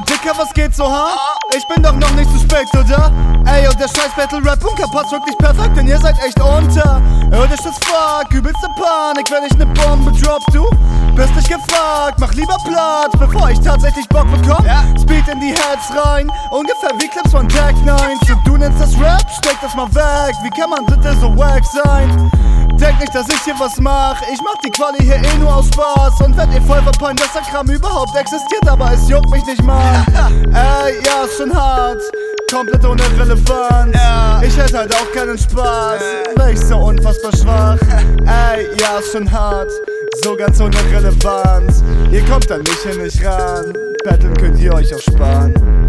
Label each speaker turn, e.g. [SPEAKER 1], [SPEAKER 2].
[SPEAKER 1] Dicker, was geht so, ha? Ich bin doch noch nicht suspekt, oder? Ey, und der scheiß Battle-Rap-Bunker passt wirklich perfekt, denn ihr seid echt unter. Hör dich das fuck, übelste Panik, wenn ich ne Bombe drop, du bist nicht gefragt, mach lieber Platz, bevor ich tatsächlich Bock bekomm. Speed in die Heads rein, ungefähr wie Clips von Tech 9. So, du nennst das Rap, steck das mal weg, wie kann man bitte so wack sein? Denk nicht, dass ich hier was mach, ich mach die Quali hier eh nur aus Spaß. Und werd ihr voll verpeint, dass der Kram überhaupt existiert, aber es juckt mich nicht mal. Ey, ja, ist schon hart, komplett ohne Relevanz. Ich hätte halt auch keinen Spaß, wär ich so unfassbar schwach. Ey, ja, ist schon hart, so ganz ohne Relevanz. Ihr kommt da nicht hin, nicht ran, Battlen könnt ihr euch auch sparen.